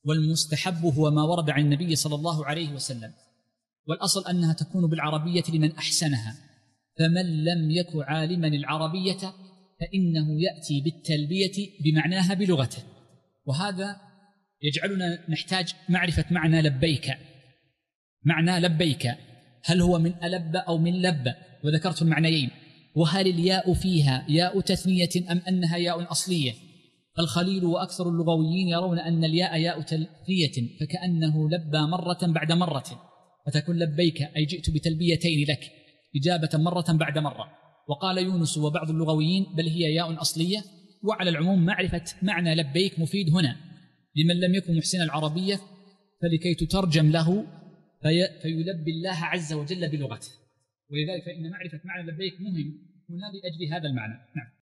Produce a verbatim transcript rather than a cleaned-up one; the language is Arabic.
والمستحب هو ما ورد عن النبي صلى الله عليه وسلم، والأصل أنها تكون بالعربية لمن أحسنها، فمن لم يك عالما العربية فإنه يأتي بالتلبية بمعناها بلغته، وهذا يجعلنا نحتاج معرفة معنى لبيك. معنى لبيك هل هو من ألب أو من لب؟ وذكرت المعنيين. وهل الياء فيها ياء تثنية أم أنها ياء أصلية؟ الخليل وأكثر اللغويين يرون أن الياء ياء تثنية، فكأنه لبى مرة بعد مرة، فتكون لبيك أي جئت بتلبيتين لك، إجابة مرة بعد مرة. وقال يونس وبعض اللغويين بل هي ياء أصلية. وعلى العموم معرفة معنى لبيك مفيد هنا لمن لم يكن محسن العربية، فلكي تترجم له في فيلبي الله عز وجل بلغته، ولذلك فإن معرفة معنى لبيك مهم هنا لأجل هذا المعنى. نعم.